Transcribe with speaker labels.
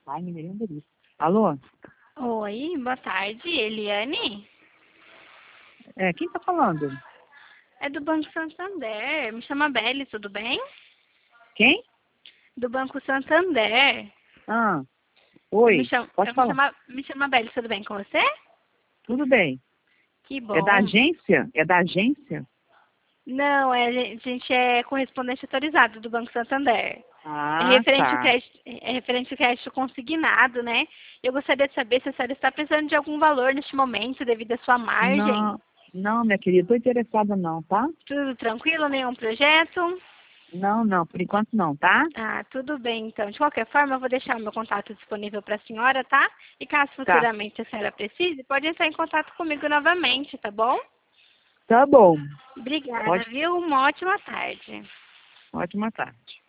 Speaker 1: Ai, me lembro disso. Alô?
Speaker 2: Oi, boa tarde, Eliane.
Speaker 1: Quem tá falando?
Speaker 2: É do Banco Santander. Me chama Belle, tudo bem?
Speaker 1: Quem?
Speaker 2: Do Banco Santander.
Speaker 1: Ah, oi, pode falar.
Speaker 2: Me chama Belle, tudo bem com você?
Speaker 1: Tudo bem.
Speaker 2: Que
Speaker 1: É da
Speaker 2: bom.
Speaker 1: agência? É da agência?
Speaker 2: Não, a gente é correspondente autorizado do Banco Santander.
Speaker 1: Ah, tá.
Speaker 2: É referente ao crédito consignado, né? Eu gostaria de saber se a senhora está precisando de algum valor neste momento devido à sua margem.
Speaker 1: Não, não, minha querida, tô interessada não, tá?
Speaker 2: Tudo tranquilo? Nenhum projeto?
Speaker 1: Não, não, por enquanto não, tá?
Speaker 2: Ah, tudo bem, então. De qualquer forma, eu vou deixar o meu contato disponível para a senhora, tá? E caso
Speaker 1: Tá.
Speaker 2: futuramente a senhora precise, pode entrar em contato comigo novamente, tá bom?
Speaker 1: Tá bom.
Speaker 2: Obrigada,
Speaker 1: Pode.
Speaker 2: viu? Uma ótima tarde.
Speaker 1: Ótima tarde.